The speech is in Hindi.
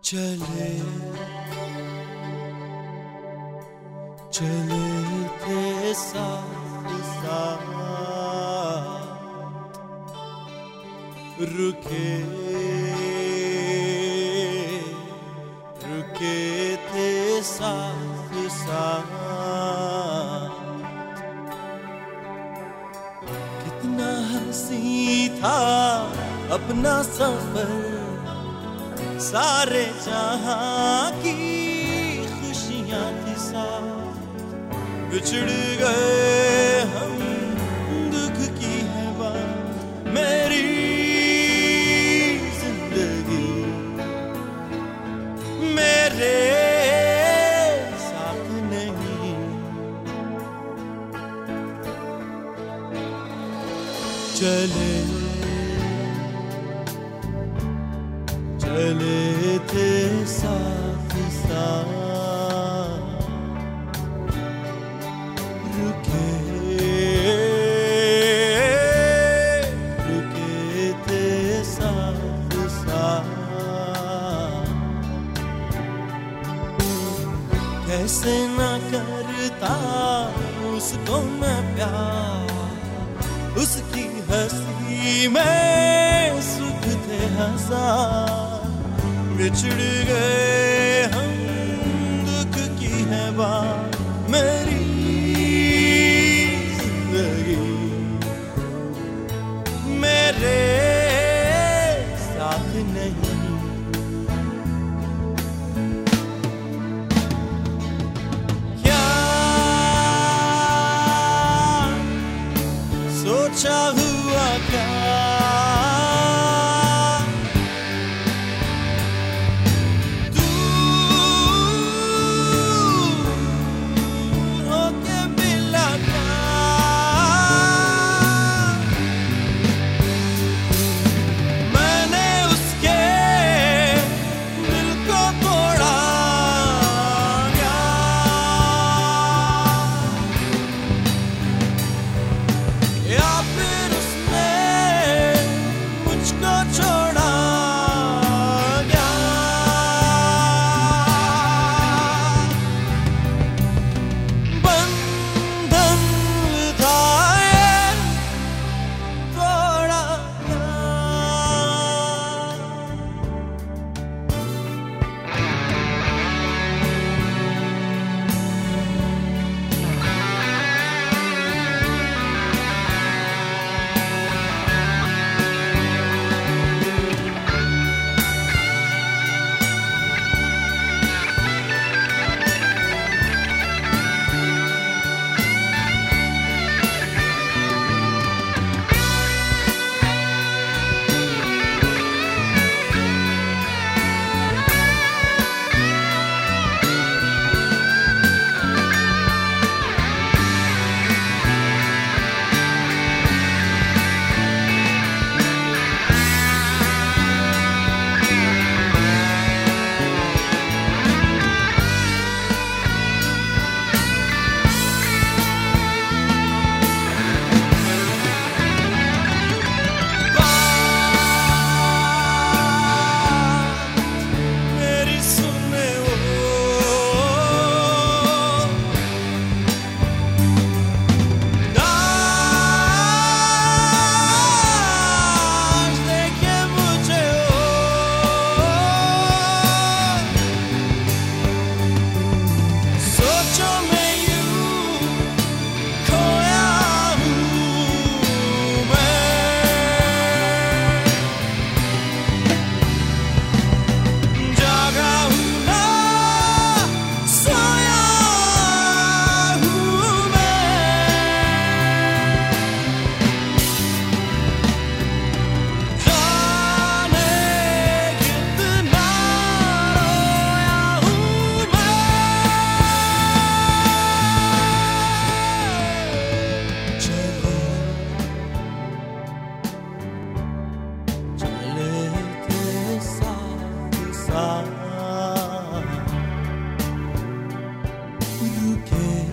चले चले थे साथ साथ, रुके रुके थे साथ साथ। कितना हंसी था अपना सफर, सारे जहां की खुशियां थी साथ। बिछड़ गए हम, दुख की है बात, मेरी जिंदगी मेरे साथ नहीं। चले चले थे साथ साथ, रुके रुके थे साथ साथ। कैसे ना करता उसको मैं प्यार, उसकी हंसी में सुख थे हजार। बिछड़ गए हम, दुख की है बात, मेरी जिंदगी मेरे साथ नहीं। क्या सोचा हुआ क्या, रुके